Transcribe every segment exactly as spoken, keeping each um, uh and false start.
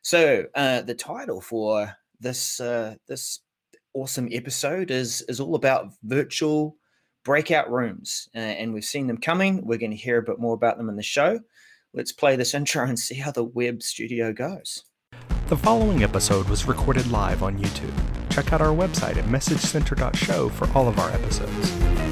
So uh, the title for this uh, this awesome episode is is all about virtual breakout rooms, uh, and we've seen them coming. We're going to hear a bit more about them in the show. Let's play this intro and see how the web studio goes. The following episode was recorded live on YouTube. Check out our website at message center dot show for all of our episodes.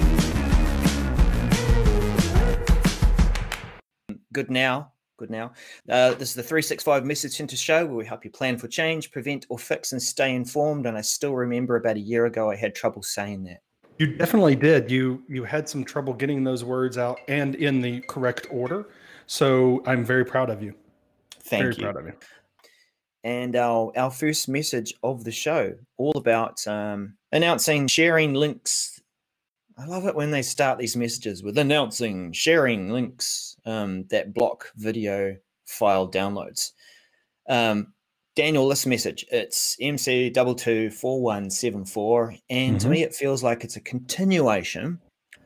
Good now. Good now. Uh, this is the three sixty-five Message Center show where we help you plan for change, prevent or fix, and stay informed. And I still remember about a year ago I had trouble saying that. You definitely did. You you had some trouble getting those words out and in the correct order. So I'm very proud of you. Thank very you. proud of you. And our, our first message of the show, all about um, announcing, sharing links. I love it when they start these messages with announcing, sharing links um, that block video file downloads. Um, Daniel, this message, it's M C two two four one seven four. And Mm-hmm. to me, it feels like it's a continuation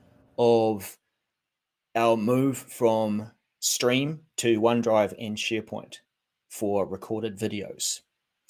of our move from Stream to OneDrive and SharePoint for recorded videos.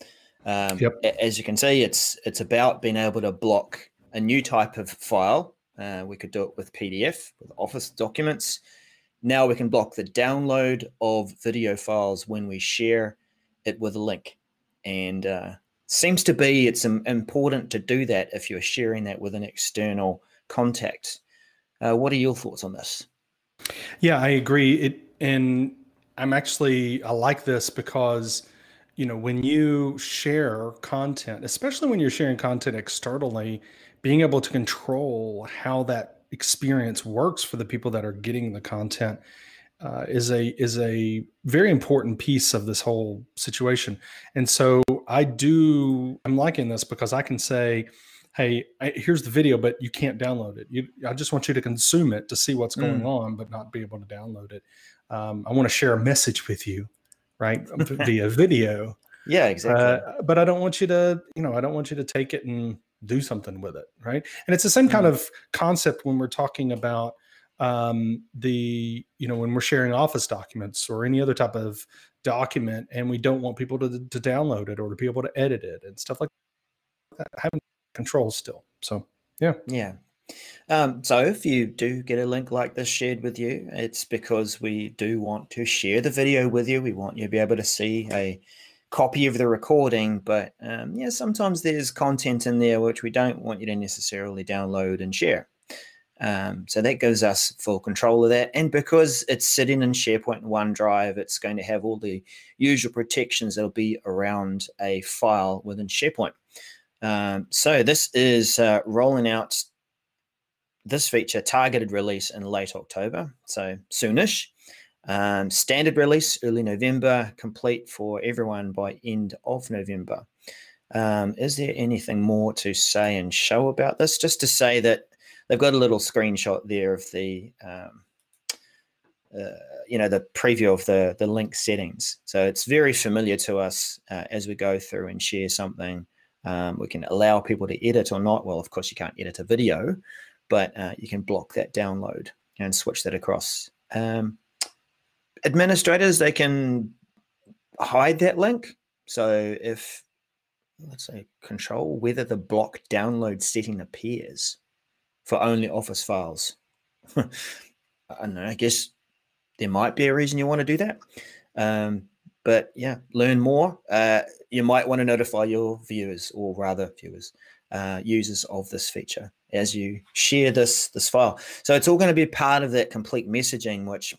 Um, Yep. As you can see, it's it's about being able to block a new type of file. Uh, we could do it with P D F, with Office documents. Now we can block the download of video files when we share it with a link. And uh, seems to be it's um, important to do that if you're sharing that with an external contact. Uh, what are your thoughts on this? Yeah, I agree. It and I'm actually I like this because you know when you share content, especially when you're sharing content externally, being able to control how that experience works for the people that are getting the content uh, is a is a very important piece of this whole situation. And so I do I'm liking this because I can say, hey, I, here's the video, but you can't download it. You, I just want you to consume it to see what's going Mm. on, but not be able to download it. Um, I want to share a message with you, right, via video. Yeah, exactly. Uh, but I don't want you to, you know, I don't want you to take it and do something with it, right? And it's the same kind Mm. of concept when we're talking about um, the, you know, when we're sharing Office documents or any other type of document, and we don't want people to to download it or to be able to edit it and stuff like that. Having control still. So yeah. Yeah. Um, so if you do get a link like this shared with you, it's because we do want to share the video with you. We want you to be able to see a copy of the recording, but um, yeah, sometimes there's content in there which we don't want you to necessarily download and share. Um, so that gives us full control of that. And because it's sitting in SharePoint and OneDrive, it's going to have all the usual protections that'll be around a file within SharePoint. Um, so this is uh, rolling out this feature, targeted release in late October, so soonish. Um, standard release early November, complete for everyone by end of November. Um, is there anything more to say and show about this? Just to say that they've got a little screenshot there of the, um, uh, you know, the preview of the the link settings. So it's very familiar to us uh, as we go through and share something. Um, we can allow people to edit or not. Well, of course, you can't edit a video, but uh, you can block that download and switch that across. Um, administrators, they can hide that link. So if, let's say, control whether the block download setting appears for only Office files. I don't know, I guess there might be a reason you want to do that. Um, but yeah, learn more. Uh, you might want to notify your viewers, or rather viewers, uh, users of this feature as you share this, this file. So it's all going to be part of that complete messaging, which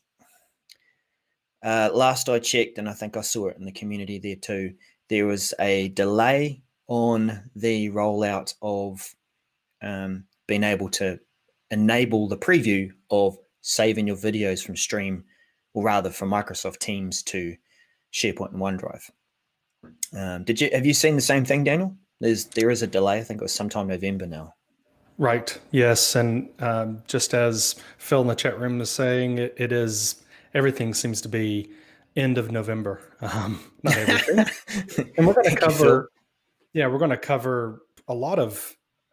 uh, last I checked, and I think I saw it in the community there too, there was a delay on the rollout of um, being able to enable the preview of saving your videos from Stream, or rather from Microsoft Teams to SharePoint and OneDrive. Um, did you have you seen the same thing, Daniel? There's there is a delay. I think it was sometime November now. Right. Yes. And um, just as Phil in the chat room was saying, it, it is, everything seems to be end of November. Um, not everything. And we're going to Thank you, Phil. cover, yeah, we're going to cover a lot of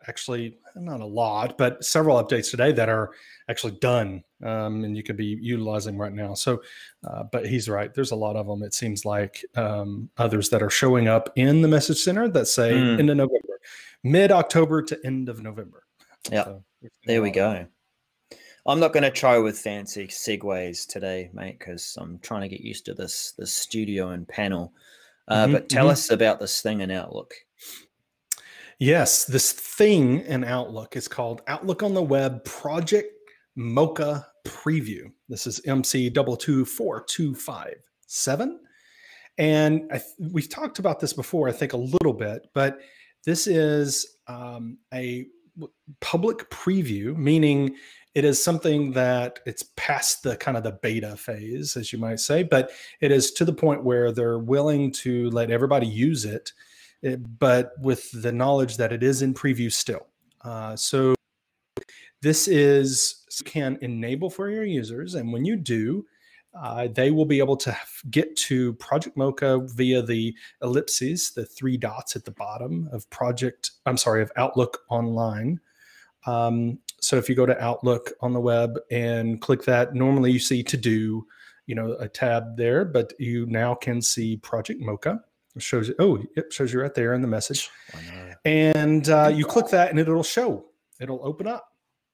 actually not a lot, but several updates today that are actually done, um, and you could be utilizing right now. So, uh, but he's right. There's a lot of them. It seems like um, others that are showing up in the message center that say Mm. end of November, mid October to end of November. Yeah, so there we go. I'm not going to try with fancy segues today, mate, because I'm trying to get used to this this studio and panel. Uh, mm-hmm, but tell mm-hmm. us about this thing in Outlook. Yes, this thing in Outlook is called Outlook on the Web Project Mocha Preview. This is M C two two four two five seven. And I th- we've talked about this before, I think a little bit, but this is um, a public preview, meaning it is something that it's past the kind of the beta phase, as you might say, but it is to the point where they're willing to let everybody use it, but with the knowledge that it is in preview still. Uh, so this is you can enable for your users. And when you do, uh, they will be able to get to Project Mocha via the ellipses, the three dots at the bottom of Project, I'm sorry, of Outlook Online. Um, so if you go to Outlook on the web and click that, normally you see to do, you know, a tab there, but you now can see Project Mocha. It shows you, oh, it shows you right there in the message. And uh, you click that and it'll show, it'll open up.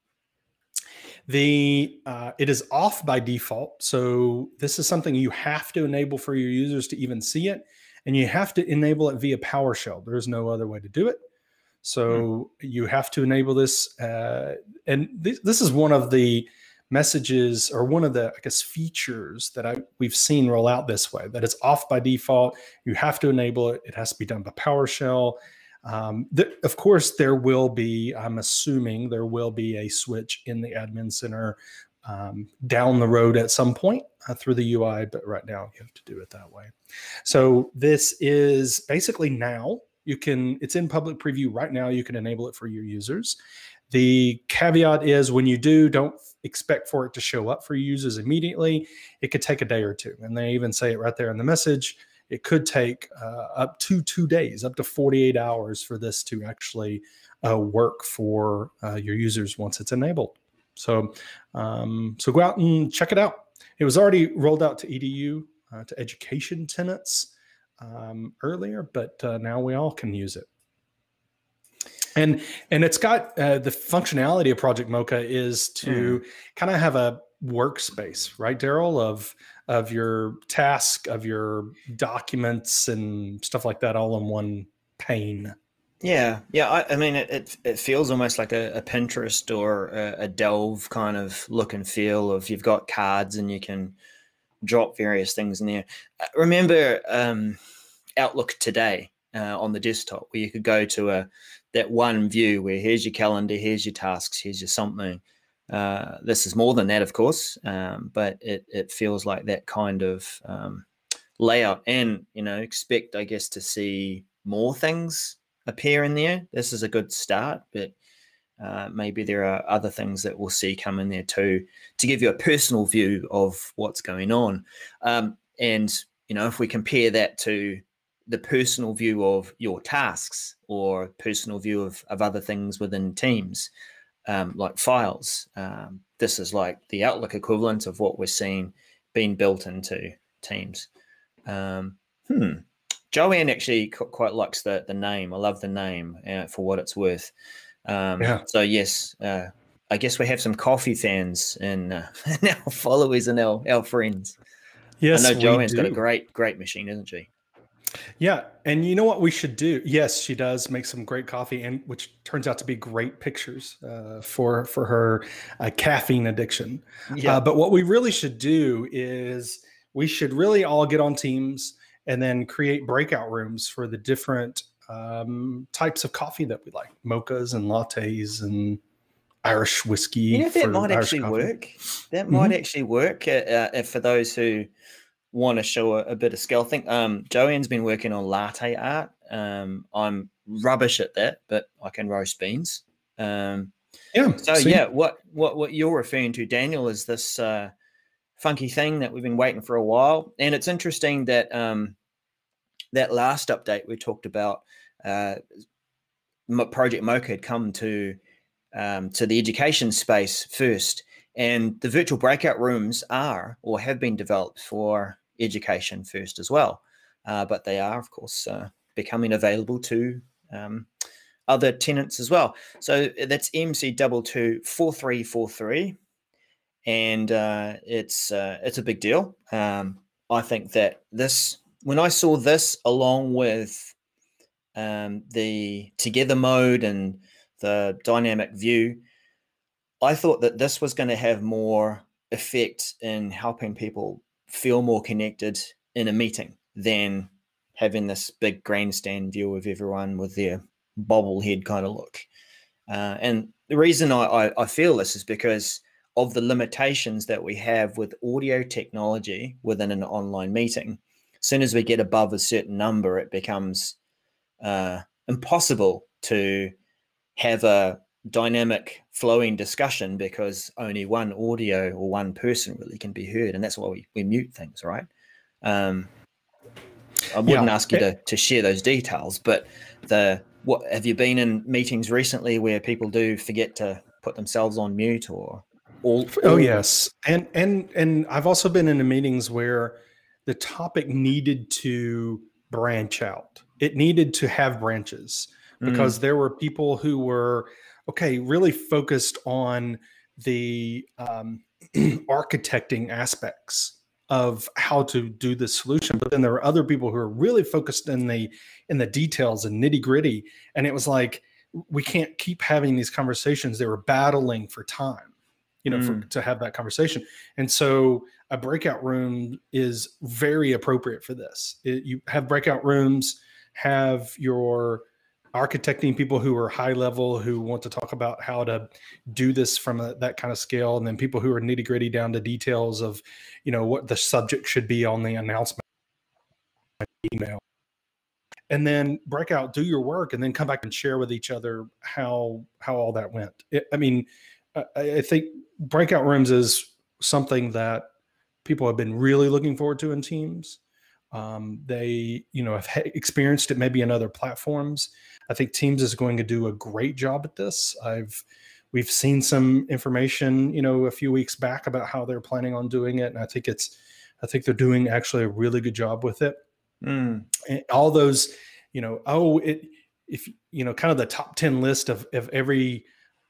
The uh, it is off by default. So this is something you have to enable for your users to even see it. And you have to enable it via PowerShell. There's no other way to do it. So hmm. you have to enable this. Uh, and th- this is one of the messages or one of the, I guess, features that I, we've seen roll out this way, that it's off by default. You have to enable it. It has to be done by PowerShell. Um, th- of course, there will be, I'm assuming there will be a switch in the admin center um, down the road at some point uh, through the U I, but right now you have to do it that way. So this is basically now you can, it's in public preview right now. You can enable it for your users. The caveat is when you do, don't expect for it to show up for users immediately. It could take a day or two. And they even say it right there in the message. It could take uh, up to two days, up to forty-eight hours for this to actually uh, work for uh, your users once it's enabled. So, um, so go out and check it out. It was already rolled out to E D U, uh, to education tenants um, earlier, but uh, now we all can use it. And and it's got uh, the functionality of Project Mocha is to mm. kind of have a workspace, right, Daryl, of of your task, of your documents and stuff like that, all in one pane. Yeah, yeah. I, I mean, it, it it feels almost like a, a Pinterest or a, a Delve kind of look and feel of you've got cards and you can drop various things in there. Remember um, Outlook today uh, on the desktop, where you could go to a that one view where here's your calendar, here's your tasks, here's your something. Uh, this is more than that, of course, um, but it it feels like that kind of um, layout. And, you know, expect, I guess, to see more things appear in there. This is a good start, but uh, maybe there are other things that we'll see come in there too, to give you a personal view of what's going on. Um, and, you know, if we compare that to the personal view of your tasks or personal view of, of other things within Teams, um, like files, um, this is like the Outlook equivalent of what we're seeing being built into Teams. Um, hmm. Joanne actually quite likes the, the name. I love the name uh, for what it's worth. Um, yeah. So yes, uh, I guess we have some coffee fans and uh, our followers and our, our friends. Yes, I know Joanne's got a great, great machine, isn't she? Yeah. And you know what we should do? Yes, she does make some great coffee, and which turns out to be great pictures uh, for, for her uh, caffeine addiction. Yeah. Uh, but what we really should do is we should really all get on Teams and then create breakout rooms for the different um, types of coffee that we like, mochas and lattes and Irish whiskey. You know, that might Irish actually coffee. work. That might mm-hmm. actually work uh, uh, for those who want to show a, a bit of skill. I think um, Joanne's been working on latte art. Um, I'm rubbish at that, but I can roast beans. Um, yeah. So see? yeah, what what what you're referring to, Daniel, is this uh, funky thing that we've been waiting for a while, and it's interesting that um, that last update we talked about. Uh, Project Mocha had come to um, to the education space first, and the virtual breakout rooms are or have been developed for education first as well, uh, but they are, of course, uh, becoming available to um, other tenants as well. So that's M C two two four three four three, and uh, it's uh, it's a big deal. Um, I think that this, when I saw this along with um, the together mode and the dynamic view, I thought that this was going to have more effect in helping people feel more connected in a meeting than having this big grandstand view of everyone with their bobblehead kind of look. Uh, and the reason I, I, I feel this is because of the limitations that we have with audio technology within an online meeting. As soon as we get above a certain number, it becomes uh, impossible to have a dynamic flowing discussion because only one audio or one person really can be heard. And that's why we, we mute things, right? Um, I wouldn't yeah. ask you to, to share those details, but the what have you been in meetings recently where people do forget to put themselves on mute or all? Oh, yes. And, and, and I've also been in meetings where the topic needed to branch out. It needed to have branches because mm. there were people who were, okay, really focused on the um, architecting aspects of how to do the solution. But then there were other people who are really focused in the, in the details and nitty gritty. And it was like, we can't keep having these conversations. They were battling for time, you know, mm. for, to have that conversation. And so a breakout room is very appropriate for this. It, you have breakout rooms, have your architecting people who are high level, who want to talk about how to do this from a, that kind of scale. And then people who are nitty gritty down to details of, you know, what the subject should be on the announcement email. And then break out, do your work, and then come back and share with each other how, how all that went. It, I mean, I, I think breakout rooms is something that people have been really looking forward to in Teams. Um, they, you know, have experienced it maybe in other platforms. I think Teams is going to do a great job at this. I've, we've seen some information, you know, a few weeks back about how they're planning on doing it. And I think it's, I think they're doing actually a really good job with it. Mm. And all those, you know, oh, it, if, you know, kind of the top ten list of, of every,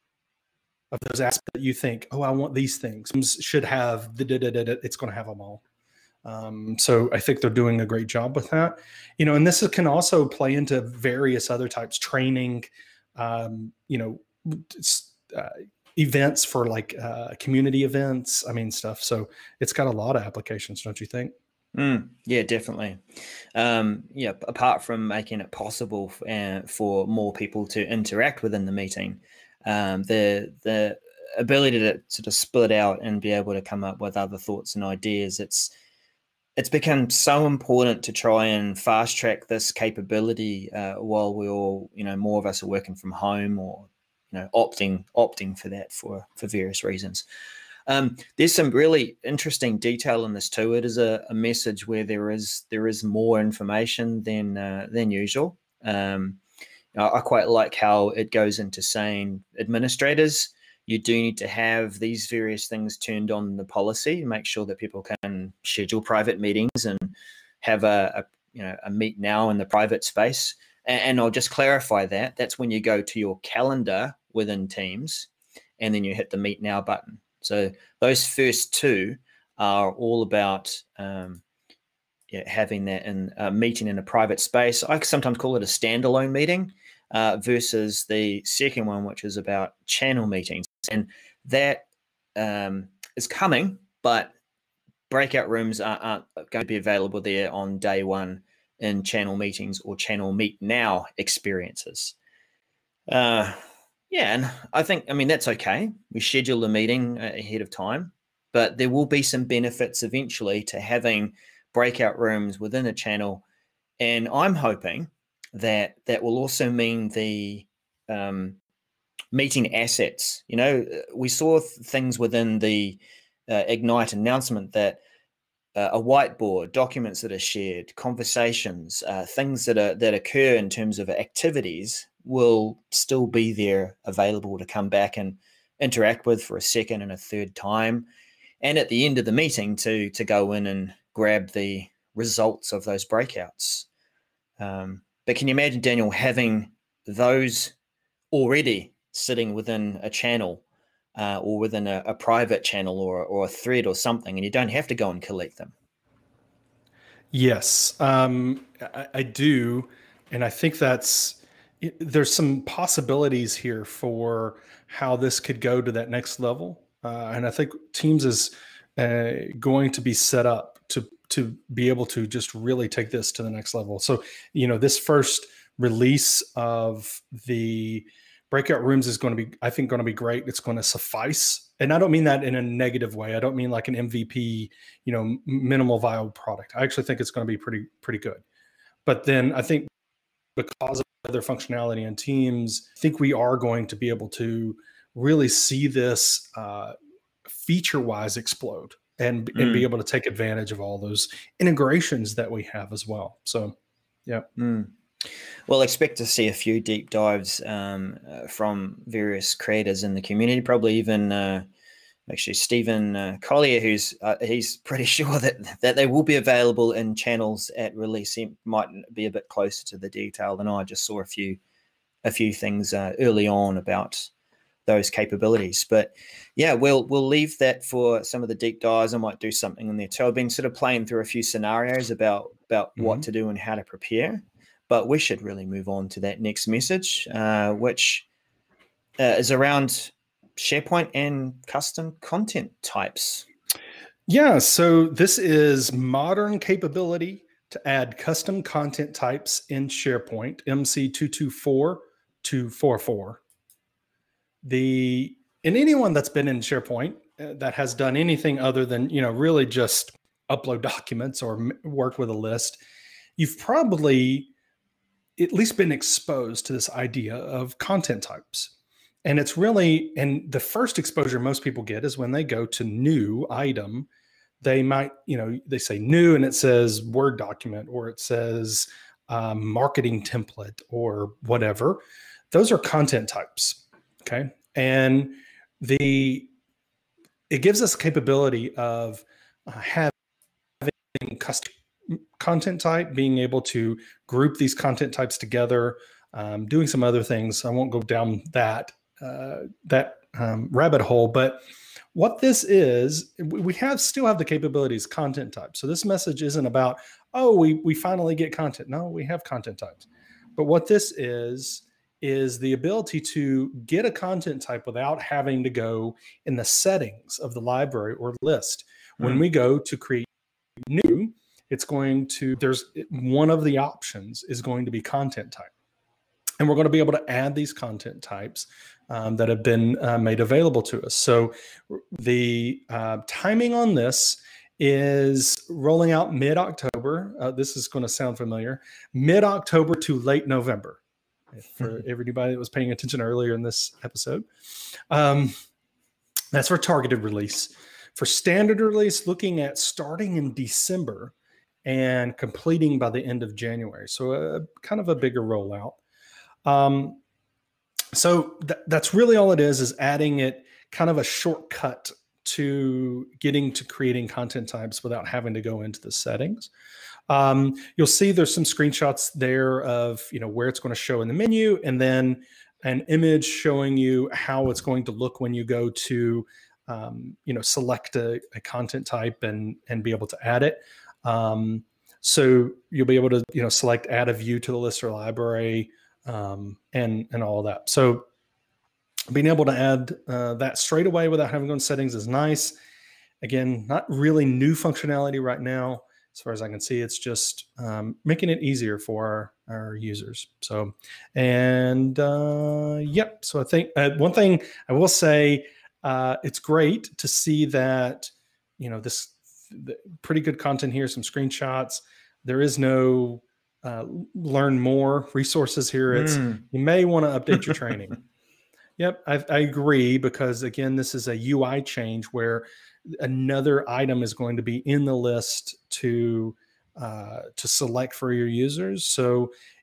of those aspects that you think, oh, I want these things, should have the, da, da, da, da, it's going to have them all. Um, so I think they're doing a great job with that, you know, and this can also play into various other types, training, um, you know, uh, events for like uh, community events, I mean, stuff. So it's got a lot of applications, don't you think? Mm, yeah, definitely. Um, yeah, apart from making it possible for, uh, for more people to interact within the meeting, um, the, the ability to sort of split out and be able to come up with other thoughts and ideas, it's, It's become so important to try and fast track this capability uh, while we all, you know, more of us are working from home or, you know, opting opting for that for for various reasons. Um, there's some really interesting detail in this too. It is a, a message where there is there is more information than uh, than usual. Um, I quite like how it goes into saying administrators, you do need to have these various things turned on the policy, make sure that people can schedule private meetings and have a, a you know a meet now in the private space. And, and I'll just clarify that. That's when you go to your calendar within Teams, and then you hit the meet now button. So those first two are all about um, yeah, having that in a meeting in a private space. I sometimes call it a standalone meeting uh, versus the second one, which is about channel meetings. And that um, is coming, but breakout rooms aren't, aren't going to be available there on day one in channel meetings or channel meet now experiences. Uh, yeah, and I think, I mean, that's okay. We schedule the meeting ahead of time, but there will be some benefits eventually to having breakout rooms within a channel. And I'm hoping that that will also mean the um, meeting assets. You know, we saw th things within the uh, Ignite announcement that uh, a whiteboard, documents that are shared, conversations, uh, things that are that occur in terms of activities will still be there available to come back and interact with for a second and a third time. And at the end of the meeting to, to go in and grab the results of those breakouts. Um, but can you imagine, Daniel, having those already sitting within a channel uh, or within a, a private channel or, or a thread or something, and you don't have to go and collect them? Yes, um, I, I do. And I think that's, there's some possibilities here for how this could go to that next level. Uh, and I think Teams is uh, going to be set up to, to be able to just really take this to the next level. So, you know, this first release of the breakout rooms is going to be, I think, going to be great. It's going to suffice. And I don't mean that in a negative way. I don't mean like an M V P, you know, minimal viable product. I actually think it's going to be pretty, pretty good. But then I think because of other functionality in Teams, I think we are going to be able to really see this uh, feature-wise explode and, mm. and be able to take advantage of all those integrations that we have as well. So, yeah. Mm. Well, expect to see a few deep dives um, uh, from various creators in the community, probably even uh, actually Stephen uh, Collier, who's uh, he's pretty sure that, that they will be available in channels at release. He might be a bit closer to the detail than I. I just saw a few a few things uh, early on about those capabilities. But yeah, we'll we'll leave that for some of the deep dives. I might do something in there too. I've been sort of playing through a few scenarios about, about mm-hmm. what to do and how to prepare. But we should really move on to that next message, uh, which uh, is around SharePoint and custom content types. Yeah, so this is modern capability to add custom content types in SharePoint, M C two two four two four four. The and anyone that's been in SharePoint uh, that has done anything other than, you know, really just upload documents or m- work with a list, you've probably at least been exposed to this idea of content types. And it's really, and the first exposure most people get is when they go to new item, they might, you know, they say new and it says Word document or it says um, marketing template or whatever. Those are content types, okay? And the, it gives us capability of uh, having custom content type, being able to group these content types together, um, doing some other things. I won't go down that uh, that um, rabbit hole, but what this is, we have still have the capabilities content types. So this message isn't about, oh, we we finally get content. No, we have content types. But what this is is the ability to get a content type without having to go in the settings of the library or list. Mm-hmm. When we go to create new, it's going to, there's one of the options is going to be content type. And we're going to be able to add these content types um, that have been uh, made available to us. So the uh, timing on this is rolling out mid-October. Uh, this is going to sound familiar. Mid-October to late November, for everybody that was paying attention earlier in this episode. Um, that's for targeted release. For standard release, looking at starting in December and completing by the end of January. So a kind of a bigger rollout. Um, so th- that's really all it is, is adding it kind of a shortcut to getting to creating content types without having to go into the settings. Um, you'll see there's some screenshots there of, you know, where it's going to show in the menu, and then an image showing you how it's going to look when you go to, um, you know, select a, a content type and, and be able to add it. Um, so you'll be able to, you know, select add a view to the list or library, um, and, and all of that. So being able to add uh, that straight away without having to go in settings is nice. Again, not really new functionality right now. As far as I can see, it's just um, making it easier for our, our users. So, and uh, yep. So I think uh, one thing I will say, uh, it's great to see that, you know, this the, pretty good content here, some screenshots. There is no uh, learn more resources here. It's mm. you may want to update your training. Yep, I, I agree, because again, this is a U I change where another item is going to be in the list to uh, to select for your users. So,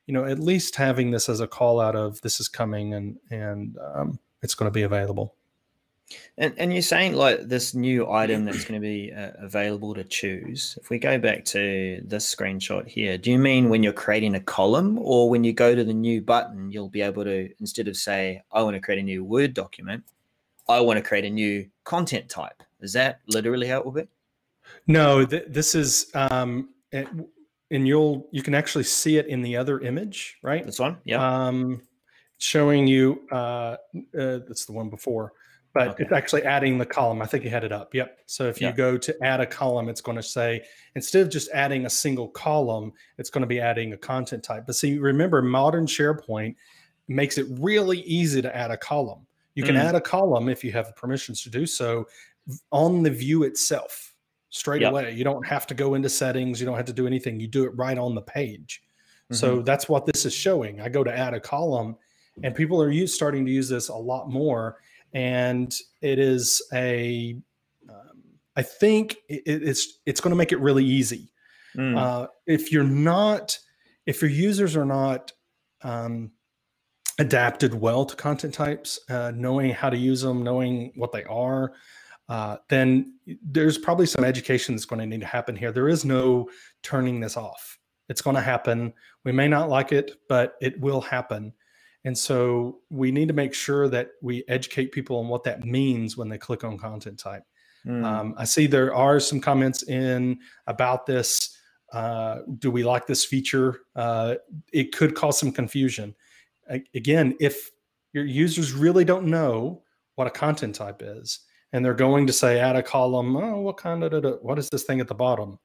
you know, at least having this as a call out of this is coming and, and um, it's going to be available. And, and you're saying like this new item that's going to be uh, available to choose. If we go back to this screenshot here, do you mean when you're creating a column, or when you go to the new button, you'll be able to, instead of say, I want to create a new Word document, I want to create a new content type? Is that literally how it will be? No, th this is, um, it, and you'll, you can actually see it in the other image, right? This one? Yeah. Um, showing you, uh, uh, that's the one before. But okay. It's actually adding the column. I think you had it up. Yep. So if you yep. go to add a column, it's going to say, instead of just adding a single column, it's going to be adding a content type. But see, remember, modern SharePoint makes it really easy to add a column. You can mm. add a column if you have permissions to do so on the view itself straight yep. away. You don't have to go into settings. You don't have to do anything. You do it right on the page. Mm-hmm. So that's what this is showing. I go to add a column, and people are use, starting to use this a lot more. And it is a, um, I think it, it's it's going to make it really easy. Mm. Uh, if you're not, if your users are not um, adapted well to content types, uh, knowing how to use them, knowing what they are, uh, then there's probably some education that's going to need to happen here. There is no turning this off. It's going to happen. We may not like it, but it will happen. And so we need to make sure that we educate people on what that means when they click on content type. Mm. Um, I see there are some comments in about this. Uh, do we like this feature? Uh, it could cause some confusion. I, again, if your users really don't know what a content type is, and they're going to say add a column, oh, what kind of, what is this thing at the bottom?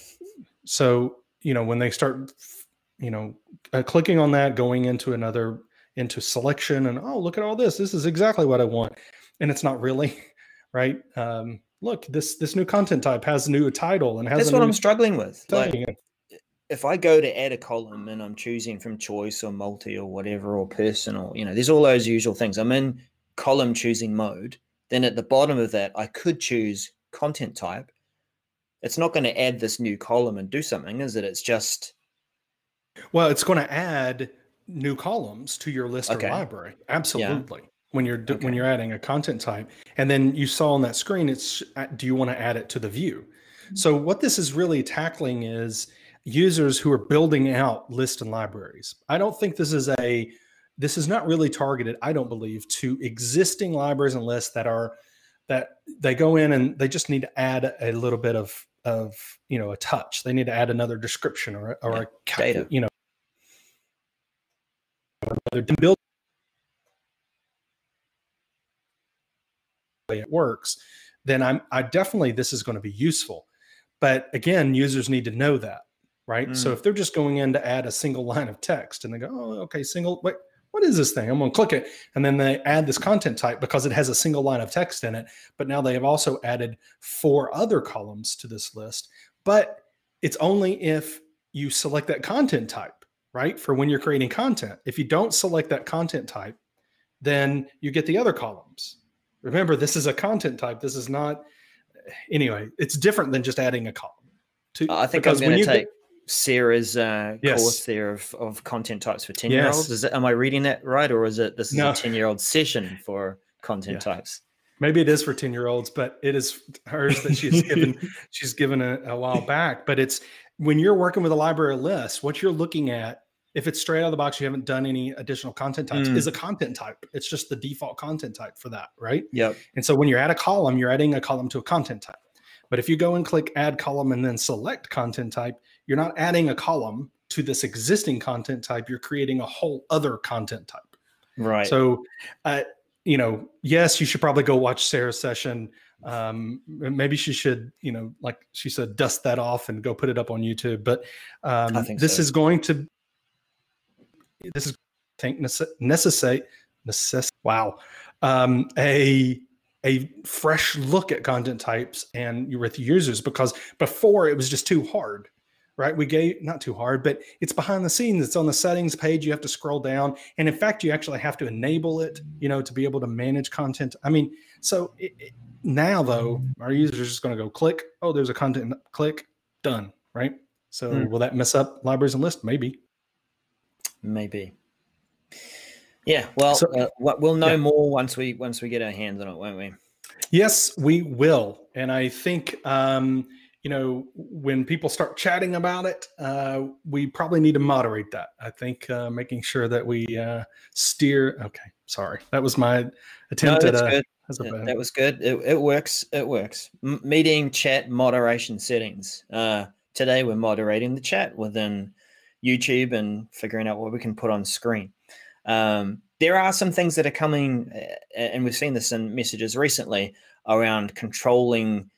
So, you know, when they start, you know, uh, clicking on that, going into another into selection, and oh, look at all this. This is exactly what I want. And it's not really, right? Um, look, this this new content type has a new title and has That's a what new I'm struggling with. Like, if I go to add a column and I'm choosing from choice or multi or whatever, or personal, you know, there's all those usual things. I'm in column choosing mode. Then at the bottom of that, I could choose content type. It's not going to add this new column and do something, is it? It's just... Well, it's going to add new columns to your list okay. or library. Absolutely. Yeah. When you're okay. when you're adding a content type, and then you saw on that screen, it's do you want to add it to the view? So what this is really tackling is users who are building out lists and libraries. I don't think this is a this is not really targeted, I don't believe, to existing libraries and lists that are that they go in and they just need to add a little bit of of you know a touch. They need to add another description or or yeah. a data, you know. Build it works, then I'm I definitely this is going to be useful. But again, users need to know that, right? Mm. So if they're just going in to add a single line of text and they go, oh, okay, single, wait, what is this thing? I'm going to click it. And then they add this content type because it has a single line of text in it. But now they have also added four other columns to this list. But it's only if you select that content type, right? For when you're creating content. If you don't select that content type, then you get the other columns. Remember, this is a content type. This is not, anyway, it's different than just adding a column. To, I think I'm going to take Sarah's uh, yes. course there of, of content types for ten year olds. Yes. Is it, am I reading that right? Or is it, this is no. a ten year old session for content yeah. types? Maybe it is for ten year olds, but it is hers that she's given, she's given a, a while back. But it's, when you're working with a library list, what you're looking at, if it's straight out of the box, you haven't done any additional content types, mm. is a content type. It's just the default content type for that, right? Yep. And so when you're at a column, you're adding a column to a content type. But if you go and click add column and then select content type, you're not adding a column to this existing content type. You're creating a whole other content type. Right. So, uh, you know, yes, you should probably go watch Sarah's session. Um, maybe she should, you know, like she said, dust that off and go put it up on YouTube. But um, I think this so. is going to, this is, I think, necessitate, necess wow, um, a, a fresh look at content types and with users, because before it was just too hard, right? We gave, not too hard, but it's behind the scenes. It's on the settings page. You have to scroll down. And in fact, you actually have to enable it, you know, to be able to manage content. I mean, so it, it, now though, our users are just going to go click, oh, there's a content, click, done, right? So mm. will that mess up libraries and lists? Maybe. maybe. Yeah, well, So, uh, we'll know yeah. more once we once we get our hands on it, won't we? Yes, we will. And I think, um, you know, when people start chatting about it, uh, we probably need to moderate that. I think uh, making sure that we uh, steer. Okay, sorry. That was my attempt no, at that's a. good. As a That, that was good. It, it works. It works. M- meeting chat moderation settings. Uh, today we're moderating the chat within YouTube and figuring out what we can put on screen. Um, there are some things that are coming, and we've seen this in messages recently, around controlling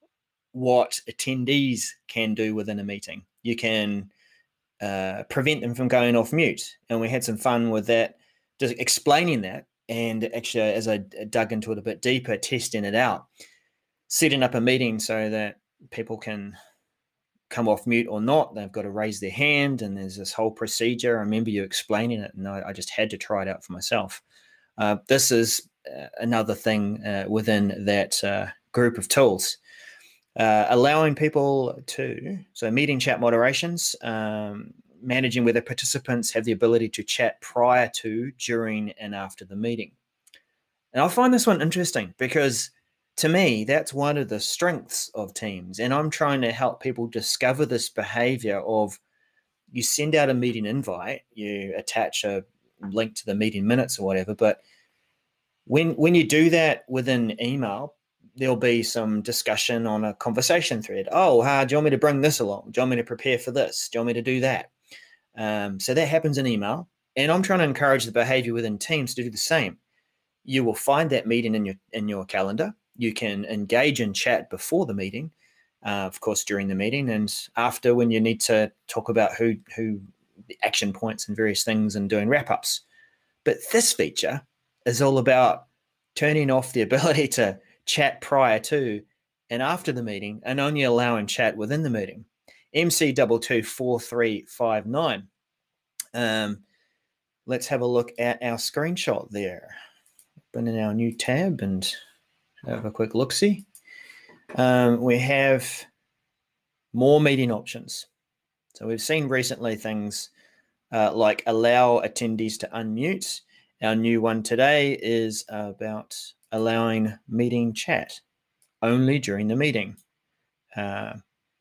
what attendees can do within a meeting. You can uh, prevent them from going off mute. And we had some fun with that, just explaining that. And actually, as I dug into it a bit deeper, testing it out, setting up a meeting so that people can come off mute or not. They've got to raise their hand, and there's this whole procedure. I remember you explaining it, and I, I just had to try it out for myself. Uh, this is uh, another thing uh, within that uh, group of tools. Uh, allowing people to, so meeting chat moderations, um, managing whether participants have the ability to chat prior to, during, and after the meeting. And I find this one interesting because to me, that's one of the strengths of Teams. And I'm trying to help people discover this behavior of you send out a meeting invite, you attach a link to the meeting minutes or whatever. But when, when you do that within email, there'll be some discussion on a conversation thread. Oh, uh, do you want me to bring this along? Do you want me to prepare for this? Do you want me to do that? Um, so that happens in email. And I'm trying to encourage the behavior within Teams to do the same. You will find that meeting in your in your calendar. You can engage in chat before the meeting, uh, of course, during the meeting, and after when you need to talk about who, who the action points and various things and doing wrap-ups. But this feature is all about turning off the ability to chat prior to and after the meeting and only allowing chat within the meeting. M C two two four three five nine. Um, let's have a look at our screenshot there. Open in our new tab and have a quick look-see. Um, we have more meeting options. So we've seen recently things uh, like allow attendees to unmute. Our new one today is about allowing meeting chat only during the meeting. Uh,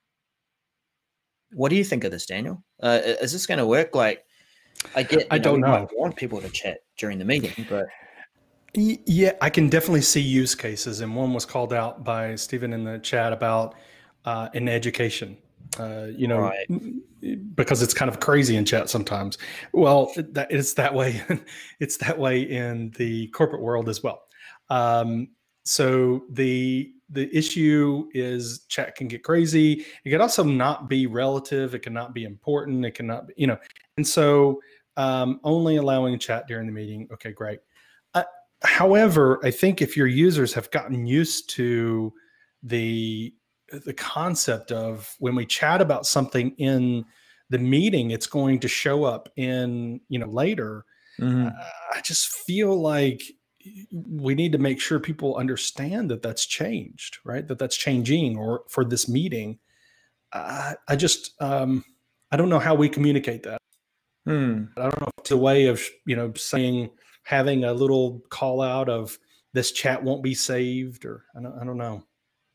what do you think of this, Daniel? Uh, is this going to work? Like, I get, I know, don't we know. might want people to chat during the meeting, but yeah, I can definitely see use cases, and one was called out by Stephen in the chat about uh, in education. Uh, you know, right. Because it's kind of crazy in chat sometimes. Well, that, it's that way. It's that way in the corporate world as well. Um, so the the issue is chat can get crazy. It can also not be relative. It cannot be important. It cannot be, you know. And so um, only allowing chat during the meeting. Okay, great. Uh, however, I think if your users have gotten used to the the concept of when we chat about something in the meeting, it's going to show up in, you know, later. Mm-hmm. uh, I just feel like we need to make sure people understand that that's changed, right? That that's changing, or for this meeting. Uh, I just, um, I don't know how we communicate that. Hmm. I don't know if it's a way of, you know, saying, having a little call out of this chat won't be saved, or I don't, I don't know.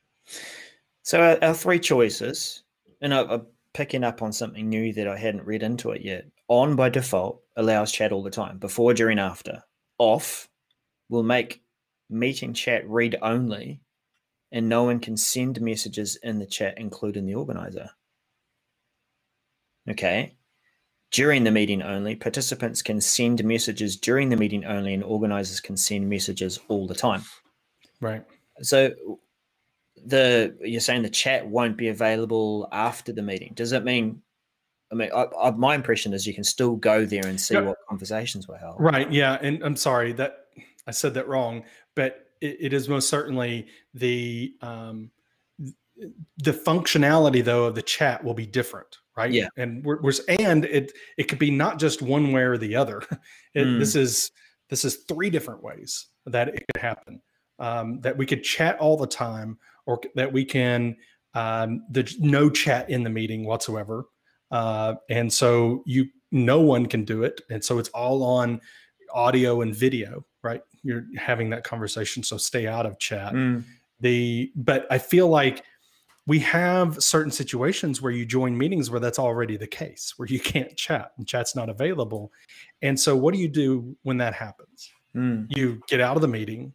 So our, our three choices, and I, I'm picking up on something new that I hadn't read into it yet. On by default allows chat all the time, before, during, after. Off will make meeting chat read only, and no one can send messages in the chat, including the organizer. Okay. During the meeting only, participants can send messages during the meeting only, and organizers can send messages all the time. Right. So the you're saying the chat won't be available after the meeting. Does it mean, I mean, I, I, my impression is you can still go there and see yeah. what conversations were held. Right. Yeah. And I'm sorry that I said that wrong, but it, it is most certainly the, um, the functionality though of the chat will be different. Right. Yeah. And we're, we're and it, it could be not just one way or the other. It, mm. This is, this is three different ways that it could happen. Um, that we could chat all the time, or that we can, um, there's no chat in the meeting whatsoever. Uh, and so you no one can do it. And so it's all on audio and video, right? You're having that conversation. So stay out of chat. Mm. The, but I feel like we have certain situations where you join meetings where that's already the case, where you can't chat and chat's not available. And so what do you do when that happens? Mm. You get out of the meeting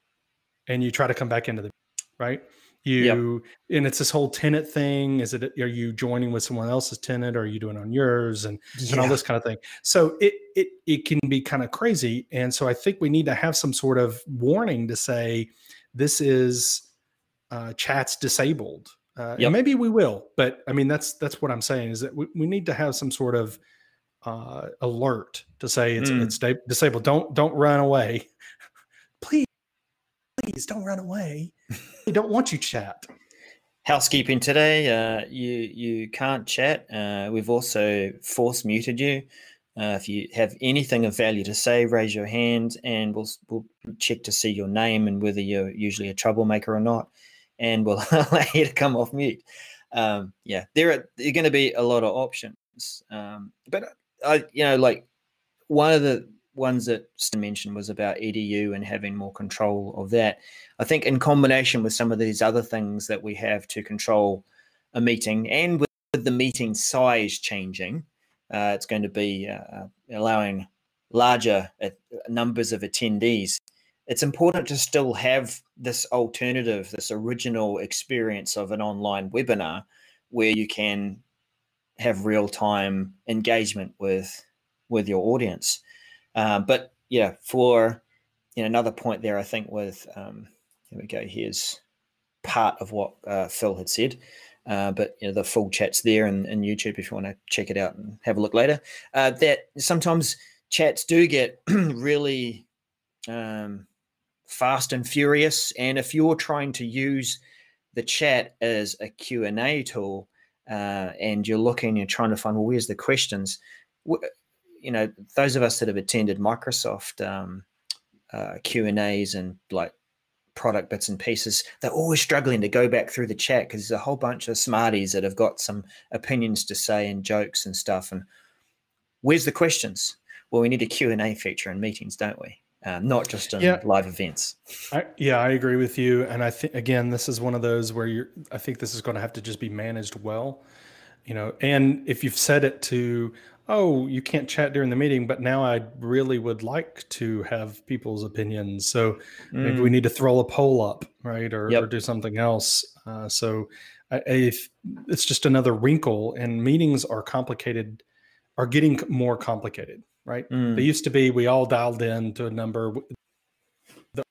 and you try to come back into the, right? You, yep. And it's this whole tenant thing. Is it, are you joining with someone else's tenant, or are you doing it on yours, and, yeah. and all this kind of thing? So it, it, it can be kind of crazy. And so I think we need to have some sort of warning to say, this is uh, chat's disabled. Uh, yep. And maybe we will, but I mean, that's, that's what I'm saying, is that we, we need to have some sort of uh, alert to say it's, mm. it's disabled. Don't, don't run away. Please, please don't run away. They don't want you chat. Housekeeping today. Uh, you, you can't chat. Uh, we've also force muted you. Uh, if you have anything of value to say, raise your hand, and we'll, we'll check to see your name and whether you're usually a troublemaker or not. And we'll allow you to come off mute. Um, yeah, there are, there are going to be a lot of options. Um, but, I, you know, like one of the ones that Stan mentioned was about E D U and having more control of that. I think in combination with some of these other things that we have to control a meeting, and with, with the meeting size changing, uh, it's going to be uh, allowing larger uh, numbers of attendees. It's important to still have this alternative, this original experience of an online webinar where you can have real-time engagement with, with your audience. Uh, but yeah, for you know, another point there, I think with, um, here we go, here's part of what uh, Phil had said, uh, but you know, the full chat's there in, in YouTube if you want to check it out and have a look later, uh, that sometimes chats do get really... Um, fast and furious, and if you're trying to use the chat as a Q and A tool, uh, and you're looking, you're trying to find, well, where's the questions? You know, those of us that have attended Microsoft um, uh, Q and A's and like product bits and pieces, they're always struggling to go back through the chat because there's a whole bunch of smarties that have got some opinions to say and jokes and stuff. And where's the questions? Well, we need a Q and A feature in meetings, don't we? Um, not just in yeah. live events. I, yeah, I agree with you. And I think, again, this is one of those where you're, I think this is going to have to just be managed well, you know, and if you've set it to, oh, you can't chat during the meeting, but now I really would like to have people's opinions. So mm. maybe we need to throw a poll up, right. Or, yep. or do something else. Uh, so I, I, it's just another wrinkle, and meetings are complicated, are getting more complicated. Right. Mm. They used to be, we all dialed in to a number, the,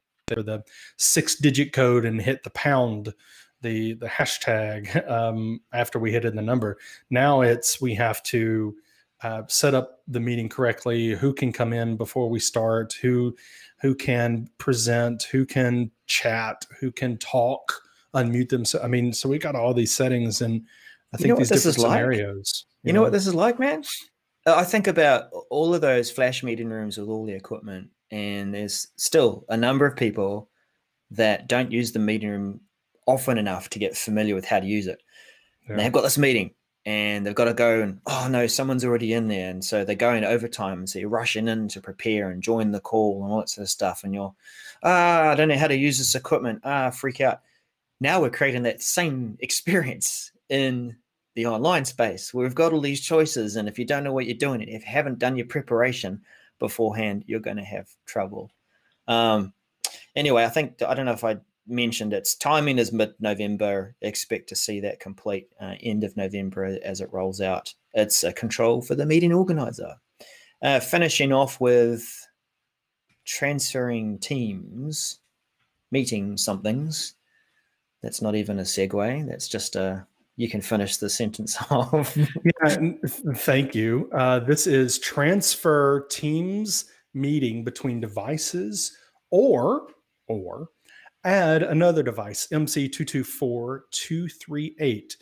the six digit code, and hit the pound, the, the hashtag um, after we hit in the number. Now it's, we have to uh, set up the meeting correctly. Who can come in before we start? Who, who can present? Who can chat? Who can talk? Unmute them. So, I mean, so we got all these settings, and I think you know these different scenarios. Like? You, you know, know what this is like, man? I think about all of those flash meeting rooms with all the equipment, and there's still a number of people that don't use the meeting room often enough to get familiar with how to use it. Yeah. And they've got this meeting, and they've got to go and, oh no, someone's already in there. And so they're going overtime, and so you're rushing in to prepare and join the call and all that sort of stuff. And you're, ah, I don't know how to use this equipment. Ah, freak out. Now we're creating that same experience in the online space where we've got all these choices. And if you don't know what you're doing, if you haven't done your preparation beforehand, you're going to have trouble. Um, anyway, I think, I don't know if I mentioned its timing is mid-November. Expect to see that complete uh, end of November as it rolls out. It's a control for the meeting organizer. Uh, finishing off with transferring teams, meeting somethings. That's not even a segue. That's just a, you can finish the sentence off. Yeah, thank you. Uh, this is transfer teams meeting between devices, or, or add another device, M C two two four two three eight.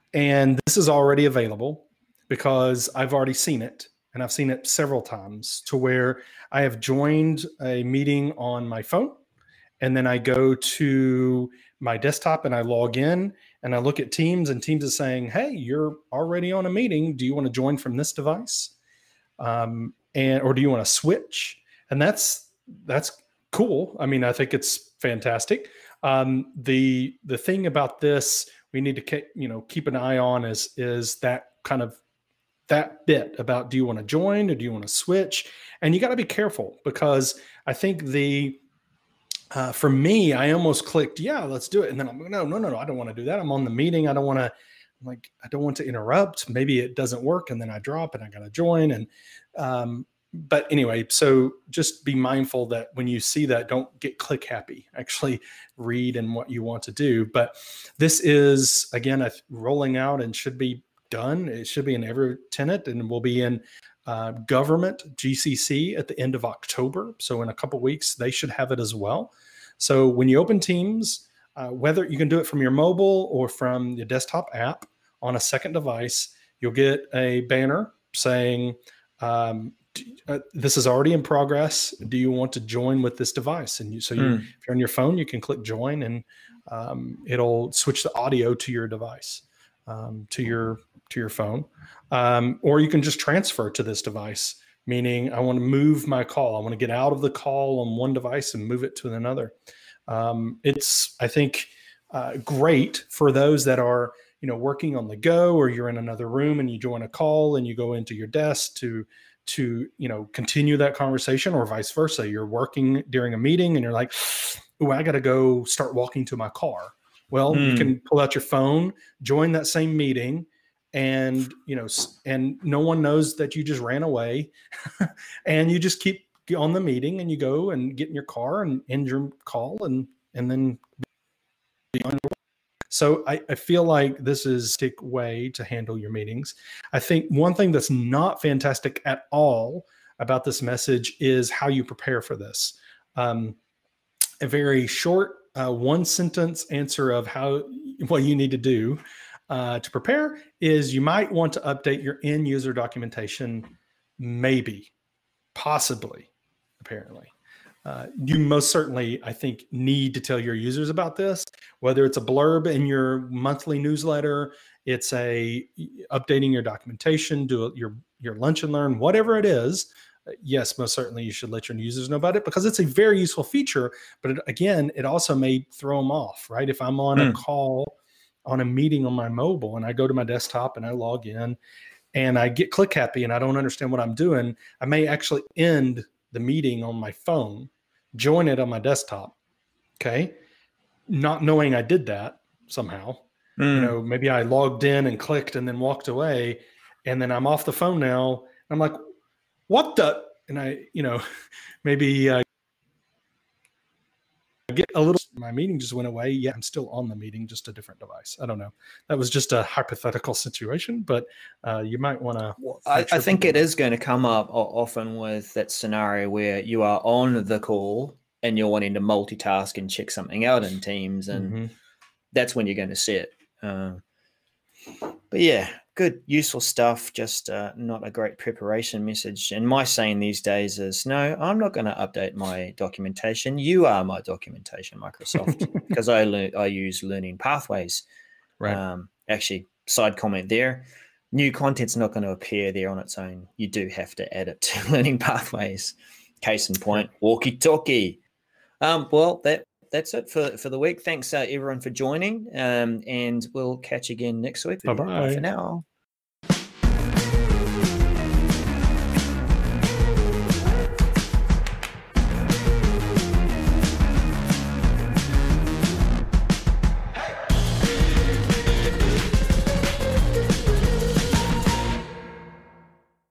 And this is already available because I've already seen it, and I've seen it several times, to where I have joined a meeting on my phone, and then I go to my desktop and I log in, and I look at Teams, and Teams is saying, hey, you're already on a meeting. Do you want to join from this device? Um, and, or do you want to switch? And that's, that's cool. I mean, I think it's fantastic. Um, the, the thing about this, we need to ke- you know, keep an eye on is, is that kind of that bit about, do you want to join or do you want to switch? And you got to be careful, because I think the, uh, for me, I almost clicked, yeah, let's do it. And then I'm like, no, no, no, no, I don't want to do that. I'm on the meeting. I don't want to, I'm like, I don't want to interrupt. Maybe it doesn't work. And then I drop and I got to join. And, um, but anyway, so just be mindful that when you see that, don't get click happy, actually read and what you want to do. But this is, again, a rolling out and should be done. It should be in every tenant, and will be in uh, government G C C at the end of October. So in a couple of weeks, they should have it as well. So when you open Teams, uh, whether you can do it from your mobile or from your desktop app on a second device, you'll get a banner saying, um, uh, this is already in progress. Do you want to join with this device? And you, so you, mm. if you're on your phone, you can click join, and um, it'll switch the audio to your device, um, to your to your phone, um, or you can just transfer to this device. Meaning, I want to move my call. I want to get out of the call on one device and move it to another. Um, it's, I think, uh, great for those that are, you know, working on the go, or you're in another room and you join a call and you go into your desk to, to, you know, continue that conversation, or vice versa. You're working during a meeting and you're like, oh, I got to go start walking to my car. Well, mm. you can pull out your phone, join that same meeting, and, you know, and no one knows that you just ran away and you just keep on the meeting, and you go and get in your car and end your call, and, and then be on your way. So I, I feel like this is a way to handle your meetings. I think one thing that's not fantastic at all about this message is how you prepare for this. Um, a very short, uh, one sentence answer of how, what you need to do uh, to prepare is, you might want to update your end user documentation, maybe, possibly, apparently. Uh, you most certainly, I think, need to tell your users about this, whether it's a blurb in your monthly newsletter, it's a updating your documentation, do your, your lunch and learn, whatever it is. Yes, most certainly you should let your users know about it, because it's a very useful feature. But it, again, it also may throw them off, right? If I'm on mm. a call, on a meeting on my mobile, and I go to my desktop and I log in and I get click happy and I don't understand what I'm doing, I may actually end the meeting on my phone, join it on my desktop. Okay. Not knowing I did that somehow, mm. you know, maybe I logged in and clicked and then walked away, and then I'm off the phone now. I'm like, what the, and I, you know, maybe uh, get a little, my meeting just went away. Yeah, I'm still on the meeting, just a different device. I don't know. That was just a hypothetical situation, but uh, you might want to. Well, I, sure I think it is going to come up often with that scenario where you are on the call and you're wanting to multitask and check something out in Teams, and mm-hmm. that's when you're going to see it. Uh, but yeah, good, useful stuff, just uh, not a great preparation message. And my saying these days is, no, I'm not going to update my documentation. You are my documentation, Microsoft, because I learn, I use Learning Pathways. Right. Um, actually, side comment there, new content's not going to appear there on its own. You do have to add it to Learning Pathways. Case in point, walkie-talkie. Um, well, that that's it for, for the week. Thanks, uh, everyone, for joining, um, and we'll catch you again next week. Bye-bye. Bye for now.